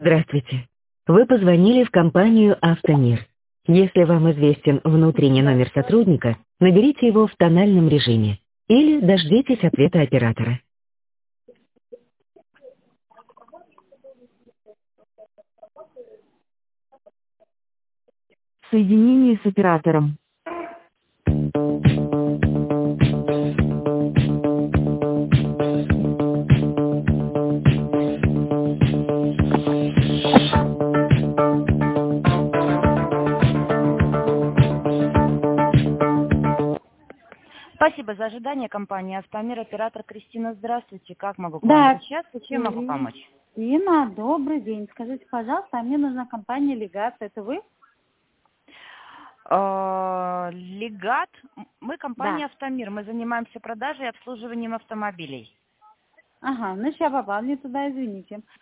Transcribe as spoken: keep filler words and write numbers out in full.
Здравствуйте. Вы позвонили в компанию «Автомир». Если вам известен внутренний номер сотрудника, наберите его в тональном режиме или дождитесь ответа оператора. Соединение с оператором. Спасибо за ожидание. Компания «Автомир», оператор Кристина. Здравствуйте. Как могу к вам Да, обращаться? Чем могу помочь? Кристина, добрый день. Скажите, пожалуйста, а мне нужна компания «Легат». Это вы? Э, Легат. Мы Да. компания «Автомир». Мы занимаемся продажей и обслуживанием автомобилей. Ага, ну сейчас попал не туда, извините.